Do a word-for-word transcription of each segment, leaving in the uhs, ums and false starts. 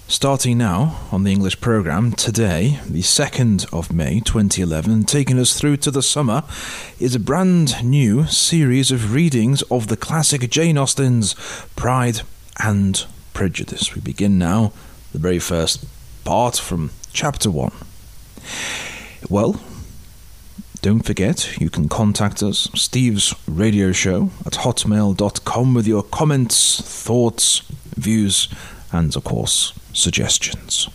Starting now on the English programme, today, the second of May twenty eleven, taking us through to the summer, is a brand new series of readings of the classic Jane Austen's Pride and Prejudice. We begin now, the very first part from chapter one. Well, don't forget, you can contact us, Steve's Radio Show, at hotmail dot com with your comments, thoughts, views, and, of course, suggestions.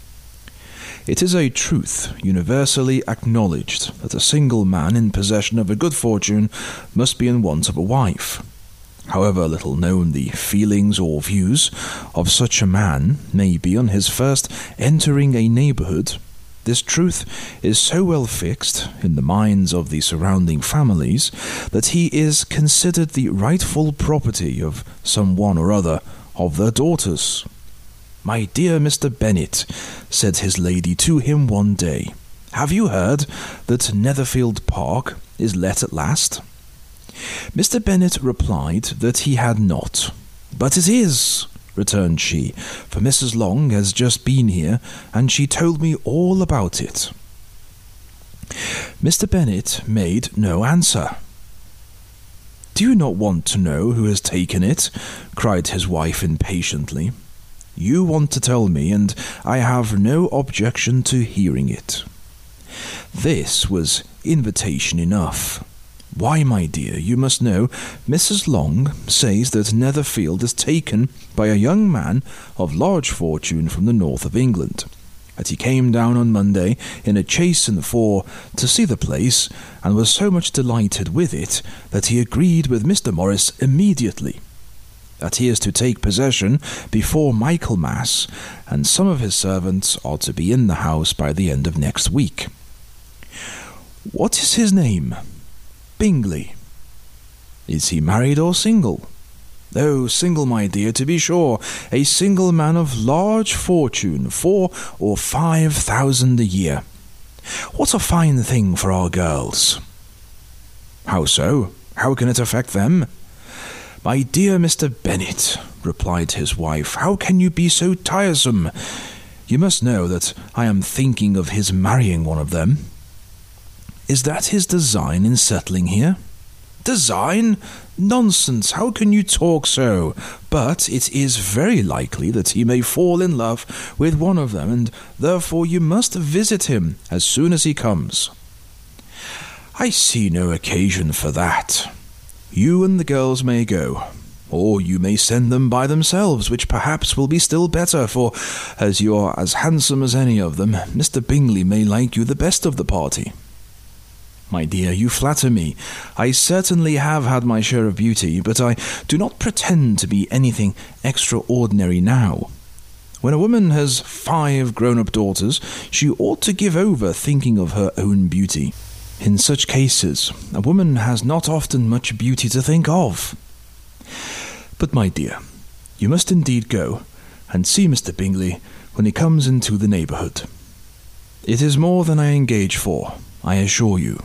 It is a truth universally acknowledged that a single man in possession of a good fortune must be in want of a wife. However little known the feelings or views of such a man may be on his first entering a neighbourhood, this truth is so well fixed in the minds of the surrounding families that he is considered the rightful property of some one or other of their daughters. "My dear Mister Bennet," said his lady to him one day, "have you heard that Netherfield Park is let at last?" Mister Bennet replied that he had not. "But it is," returned she, "for Missus Long has just been here, and she told me all about it." Mister Bennet made no answer. "Do you not want to know who has taken it?" cried his wife impatiently. "You want to tell me, and I have no objection to hearing it." This was invitation enough. "Why, my dear, you must know, Missus Long says that Netherfield is taken by a young man of large fortune from the north of England, that he came down on Monday in a chaise and four to see the place, and was so much delighted with it that he agreed with Mister Morris immediately, that he is to take possession before Michaelmas, and some of his servants are to be in the house by the end of next week. What is his name? Bingley. Is he married or single? Oh, single, my dear, to be sure, a single man of large fortune, four or five thousand a year. What a fine thing for our girls." "How so? How can it affect them?" "My dear Mister Bennet," replied his wife, "how can you be so tiresome? You must know that I am thinking of his marrying one of them." "Is that his design in settling here?" "Design? Nonsense! How can you talk so? But it is very likely that he may fall in love with one of them, and therefore you must visit him as soon as he comes." "I see no occasion for that. You and the girls may go, or you may send them by themselves, which perhaps will be still better, for as you are as handsome as any of them, Mister Bingley may like you the best of the party." "My dear, you flatter me. I certainly have had my share of beauty, but I do not pretend to be anything extraordinary now. When a woman has five grown-up daughters, she ought to give over thinking of her own beauty. In such cases, a woman has not often much beauty to think of. But, my dear, you must indeed go and see Mister Bingley when he comes into the neighbourhood. It is more than I engage for, I assure you.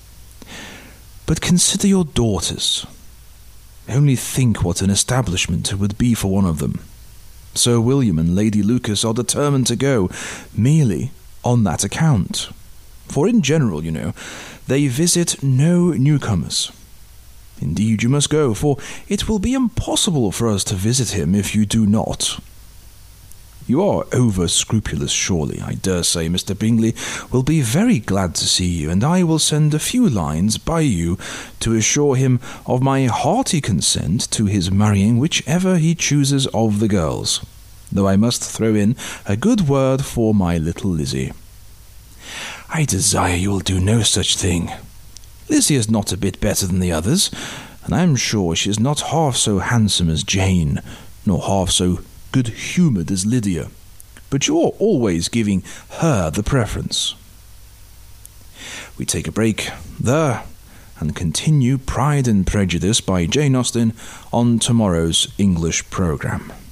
But consider your daughters. Only think what an establishment it would be for one of them. Sir William and Lady Lucas are determined to go, merely on that account. For in general, you know, they visit no newcomers. Indeed, you must go, for it will be impossible for us to visit him if you do not. You are over-scrupulous, surely. I dare say Mister Bingley will be very glad to see you, and I will send a few lines by you to assure him of my hearty consent to his marrying whichever he chooses of the girls, though I must throw in a good word for my little Lizzie." "I desire you will do no such thing. Lizzie is not a bit better than the others, and I am sure she is not half so handsome as Jane, nor half so good-humoured as Lydia, but you are always giving her the preference." We take a break there and continue Pride and Prejudice by Jane Austen on tomorrow's English programme.